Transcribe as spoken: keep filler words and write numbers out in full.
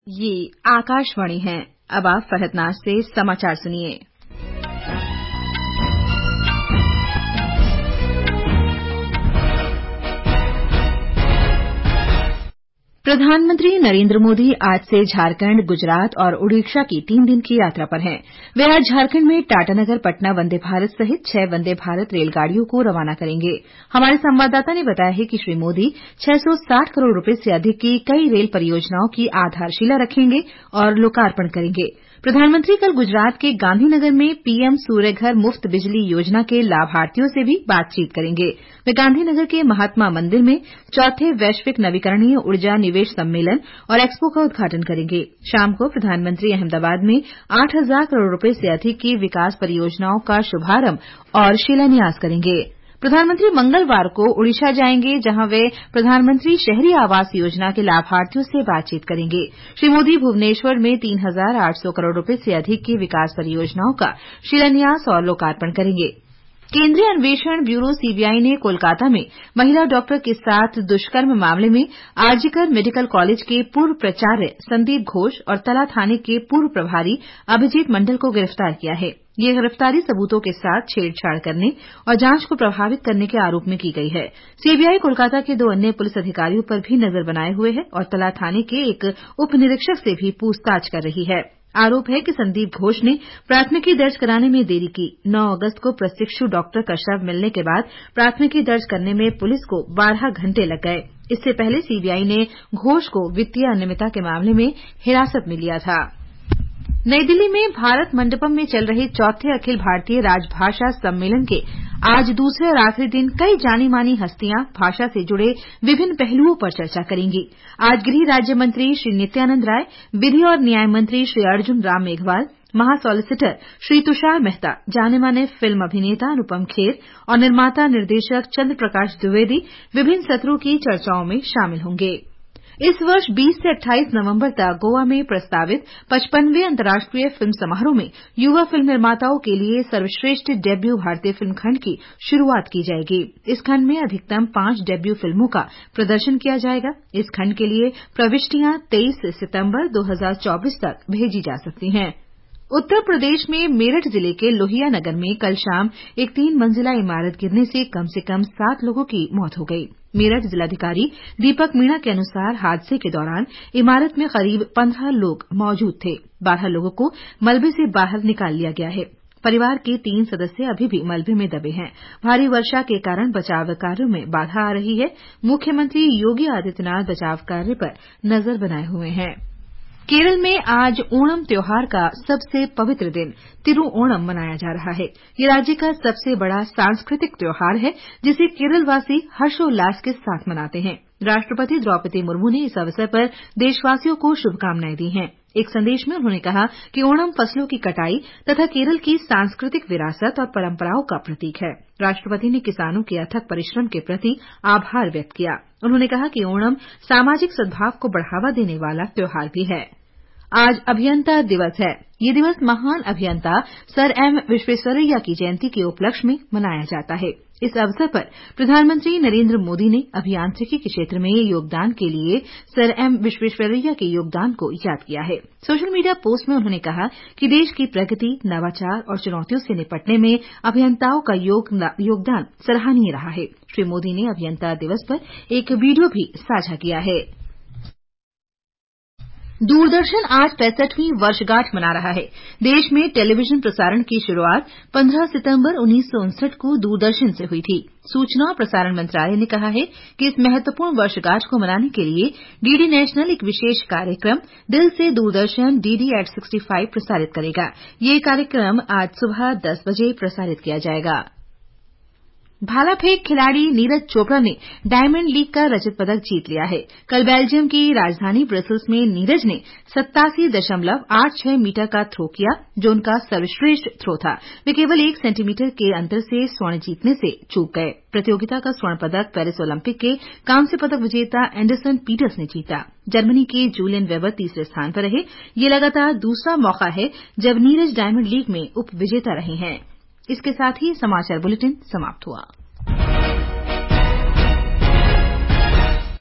ये आकाशवाणी है। अब आप फहदनाज से समाचार सुनिए। प्रधानमंत्री नरेंद्र मोदी आज से झारखंड, गुजरात और ओडिशा की तीन दिन की यात्रा पर हैं। वे आज झारखंड में टाटानगर पटना वंदे भारत सहित छह वंदे भारत रेलगाड़ियों को रवाना करेंगे। हमारे संवाददाता ने बताया है कि श्री मोदी छह सौ साठ करोड़ रुपये से अधिक की कई रेल परियोजनाओं की आधारशिला रखेंगे और लोकार्पण करेंगे। प्रधानमंत्री कल गुजरात के गांधीनगर में पीएम सूर्यघर मुफ्त बिजली योजना के लाभार्थियों से भी बातचीत करेंगे। वे गांधीनगर के महात्मा मंदिर में चौथे वैश्विक नवीकरणीय ऊर्जा निवेश सम्मेलन और एक्सपो का उद्घाटन करेंगे। शाम को प्रधानमंत्री अहमदाबाद में आठ हजार करोड़ रुपये से अधिक की विकास परियोजनाओं का शुभारंभ और शिलान्यास करेंगे। प्रधानमंत्री मंगलवार को ओडिशा जाएंगे, जहां वे प्रधानमंत्री शहरी आवास योजना के लाभार्थियों से बातचीत करेंगे। श्री मोदी भुवनेश्वर में तीन हजार आठ सौ करोड़ रुपये से अधिक की विकास परियोजनाओं का शिलान्यास और लोकार्पण करेंगे। केंद्रीय अन्वेषण ब्यूरो सीबीआई ने कोलकाता में महिला डॉक्टर के साथ दुष्कर्म मामले में आरजीकर मेडिकल कॉलेज के पूर्व प्राचार्य संदीप घोष और तला थाने के पूर्व प्रभारी अभिजीत मंडल को गिरफ्तार किया है। ये गिरफ्तारी सबूतों के साथ छेड़छाड़ करने और जांच को प्रभावित करने के आरोप में की गई है। सीबीआई कोलकाता के दो अन्य पुलिस अधिकारियों पर भी नजर बनाए हुए है और तला थाने के एक उप निरीक्षक से भी पूछताछ कर रही है। आरोप है कि संदीप घोष ने प्राथमिकी दर्ज कराने में देरी की। नौ अगस्त को प्रशिक्षु डॉक्टर का शव मिलने के बाद प्राथमिकी दर्ज करने में पुलिस को बारह घंटे लग गए। इससे पहले सीबीआई ने घोष को वित्तीय अनियमितता के मामले में हिरासत में लिया था। नई दिल्ली में भारत मंडपम में चल रहे चौथे अखिल भारतीय राजभाषा सम्मेलन के आज दूसरे और आखिरी दिन कई जानी मानी हस्तियां भाषा से जुड़े विभिन्न पहलुओं पर चर्चा करेंगी। आज गृह राज्य मंत्री श्री नित्यानंद राय, विधि और न्याय मंत्री श्री अर्जुन राम मेघवाल, महासॉलिसिटर श्री तुषार मेहता, जाने माने फिल्म अभिनेता अनुपम खेर और निर्माता निर्देशक चंद्र प्रकाश द्विवेदी विभिन्न सत्रों की चर्चाओं में शामिल होंगे। इस वर्ष बीस से अट्ठाईस नवंबर तक गोवा में प्रस्तावित पचपनवें अंतर्राष्ट्रीय फिल्म समारोह में युवा फिल्म निर्माताओं के लिए सर्वश्रेष्ठ डेब्यू भारतीय फिल्म खंड की शुरूआत की जाएगी। इस खंड में अधिकतम पांच डेब्यू फिल्मों का प्रदर्शन किया जाएगा। इस खंड के लिए प्रविष्टियां तेईस सितंबर दो हजार चौबीस तक भेजी जा सकती हैं। उत्तर प्रदेश में मेरठ जिले के लोहिया नगर में कल शाम एक तीन मंजिला इमारत गिरने से कम से कम सात लोगों की मौत हो गई। मेरठ जिलाधिकारी दीपक मीणा के अनुसार हादसे के दौरान इमारत में करीब पंद्रह लोग मौजूद थे। बारह लोगों को मलबे से बाहर निकाल लिया गया है। परिवार के तीन सदस्य अभी भी मलबे में दबे हैं। भारी वर्षा के कारण बचाव कार्यों में बाधा आ रही है। मुख्यमंत्री योगी आदित्यनाथ बचाव कार्य पर नजर बनाए हुए हैं। केरल में आज ओणम त्योहार का सबसे पवित्र दिन तिरुओणम मनाया जा रहा है। ये राज्य का सबसे बड़ा सांस्कृतिक त्योहार है, जिसे केरलवासी हर्षोल्लास के साथ मनाते हैं। राष्ट्रपति द्रौपदी मुर्मू ने इस अवसर पर देशवासियों को शुभकामनाएं दी हैं। एक संदेश में उन्होंने कहा कि ओणम फसलों की कटाई तथा केरल की सांस्कृतिक विरासत और परंपराओं का प्रतीक है। राष्ट्रपति ने किसानों के अथक परिश्रम के प्रति आभार व्यक्त किया। उन्होंने कहा कि ओणम सामाजिक सद्भाव को बढ़ावा देने वाला त्योहार भी है। आज अभियंता दिवस है। ये दिवस महान अभियंता सर एम विश्वेश्वरैया की जयंती के उपलक्ष्य में मनाया जाता है। इस अवसर पर प्रधानमंत्री नरेंद्र मोदी ने अभियांत्रिकी के क्षेत्र में योगदान के लिए सर एम विश्वेश्वरैया के योगदान को याद किया है। सोशल मीडिया पोस्ट में उन्होंने कहा कि देश की प्रगति, नवाचार और चुनौतियों से निपटने में अभियंताओं का योगदान सराहनीय रहा है। श्री मोदी ने अभियंता दिवस पर एक वीडियो भी साझा किया है। दूरदर्शन आज पैंसठवीं वर्षगांठ मना रहा है। देश में टेलीविजन प्रसारण की शुरूआत पंद्रह सितंबर उन्नीस सौ उनसठ को दूरदर्शन से हुई थी। सूचना और प्रसारण मंत्रालय ने कहा है कि इस महत्वपूर्ण वर्षगांठ को मनाने के लिए डीडी नेशनल एक विशेष कार्यक्रम दिल से दूरदर्शन डीडी एट पैंसठ प्रसारित करेगा। ये कार्यक्रम आज सुबह दस बजे प्रसारित किया जाएगा। भाला फेंक खिलाड़ी नीरज चोपड़ा ने डायमंड लीग का रजत पदक जीत लिया है। कल बेल्जियम की राजधानी ब्रसेल्स में नीरज ने सत्तासी दशमलव आठ छह मीटर का थ्रो किया, जो उनका सर्वश्रेष्ठ थ्रो था। वे केवल एक सेंटीमीटर के अंतर से स्वर्ण जीतने से चूक गए। प्रतियोगिता का स्वर्ण पदक पेरिस ओलंपिक के कांस्य पदक विजेता एंडरसन पीटर्स ने जीता। जर्मनी के जूलियन वेबर तीसरे स्थान पर रहे। ये लगातार दूसरा मौका है जब नीरज डायमंड लीग में उप विजेता रहे हैं। इसके साथ ही समाचार बुलेटिन समाप्त हुआ।